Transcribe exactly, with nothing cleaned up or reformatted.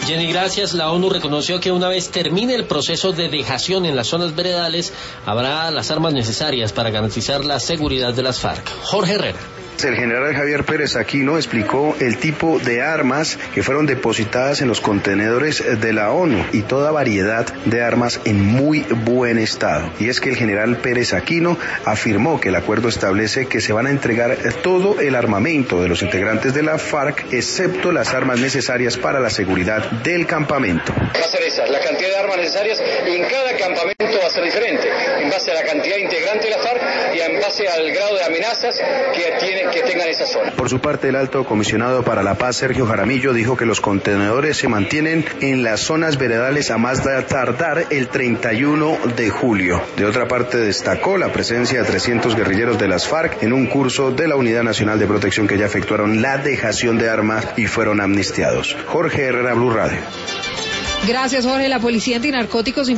Jenny, gracias. La ONU reconoció que una vez termine el proceso de dejación en las zonas veredales, habrá las armas necesarias para garantizar la seguridad de las FARC. Jorge Herrera. El general Javier Pérez Aquino explicó el tipo de armas que fueron depositadas en los contenedores de la ONU y toda variedad de armas en muy buen estado. Y es que el general Pérez Aquino afirmó que el acuerdo establece que se van a entregar todo el armamento de los integrantes de la FARC, excepto las armas necesarias para la seguridad del campamento. Va a ser esa, la cantidad de armas necesarias en cada campamento va a ser diferente, en base a la cantidad integrante de la FARC y en base al grado de amenazas que tiene que tengan esa zona. Por su parte, el alto comisionado para la paz, Sergio Jaramillo, dijo que los contenedores se mantienen en las zonas veredales a más tardar el treinta y uno de julio. De otra parte, destacó la presencia de trescientos guerrilleros de las FARC en un curso de la Unidad Nacional de Protección que ya efectuaron la dejación de armas y fueron amnistiados. Jorge Herrera, Blue Radio. Gracias, Jorge. La Policía Antinarcóticos